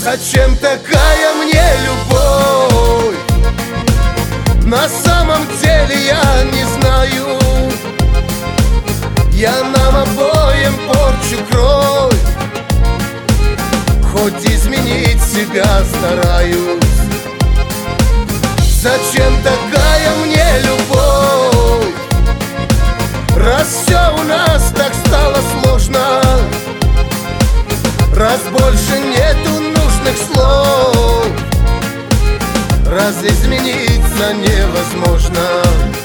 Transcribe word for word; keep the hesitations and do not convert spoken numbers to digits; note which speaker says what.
Speaker 1: Зачем такая мне любовь? На самом деле я не знаю. Я нам обоим порчу кровь, хоть изменить себя стараюсь. Зачем такая мне любовь? Раз все у нас так стало сложно, раз больше нету нужных слов, раз измениться невозможно.